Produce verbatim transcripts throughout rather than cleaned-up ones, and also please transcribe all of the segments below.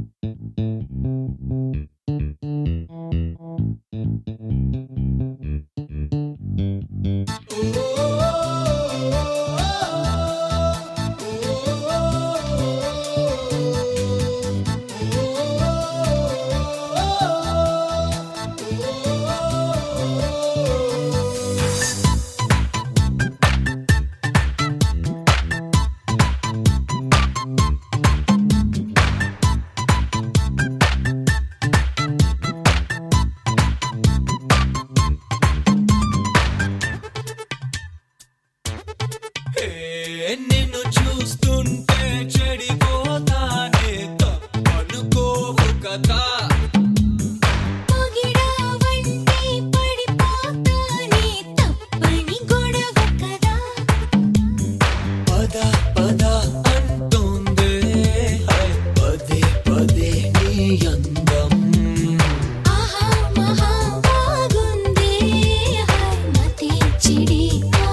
నిన్ను చూస్తుంటే చెడిపోతానే తప్పనుకోవు కదా పొగిడావంటే పడిపోతానే తప్పని గొడవ కదా పద పద అంటుందే పదే పదే నీ అందం ఆహా మహా బాగుందే మతి చెడి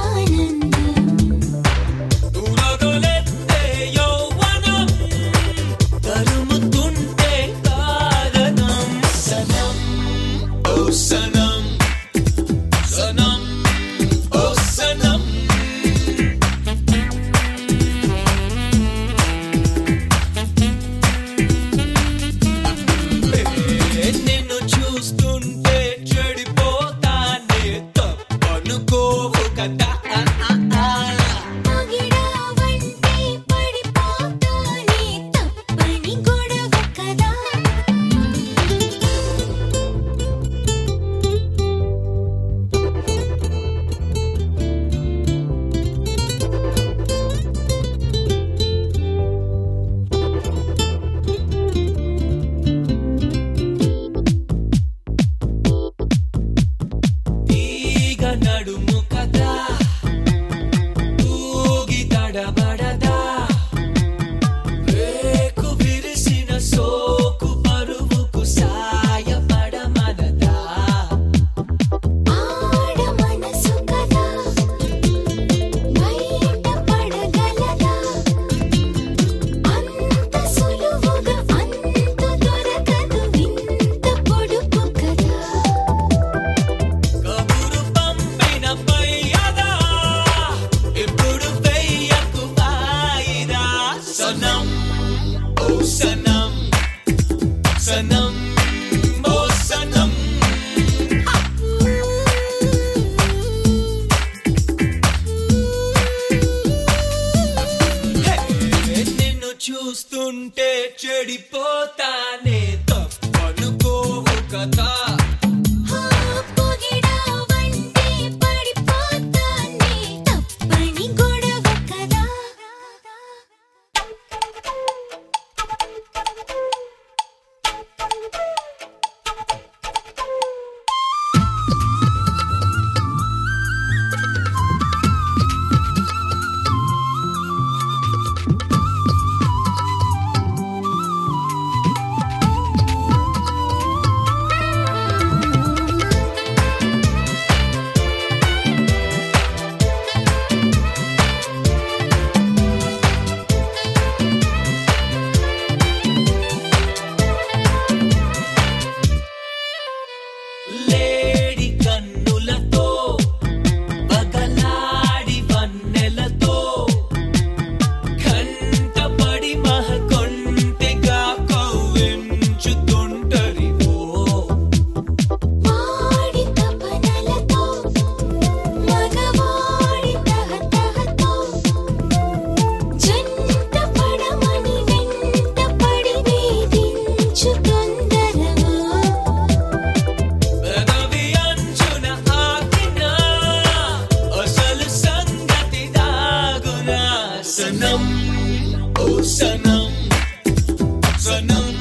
Sanam, Sanam, oh Sanam. నిన్ను చూస్తుంటే చెడిపోతానే తప్పనుకోవు కదా పొగిడావంటే పడిపోతానే తప్పని గొడవ కదా నడుము కదా తూగి తడబడదా రేకు విరిసిన సోకు పరువుకు సాయపడమనదా ఆడ మనసు కదా బయట పడగలదా అంత సులువుగా అంత దొరకదు వింత పొడుపు కదా కబురు పంపిన పయ్యదా ఇప్పుడు వెయ్యకు వాయిదా సనం ఓ సనం సనం ఓ సనం నిన్ను చూస్తుంటే చెడిపోతానే తప్పనుకోవు కదా పొగిడావంటే పడిపోతానే తప్పని గొడవ కదా లేడి కన్నులతో బగలాడి వన్నెలతో కంటపడి మహకొంటెగా కవ్వించుతుంటరివో వాడి తపనలతో మగవాడి తహతహతో జంట పడమని వెంట పడి వేధించు తొందరగా పెదవి అంచున ఆగినా అసలు సంగతి దాగునా సనం ఓ సనం సనం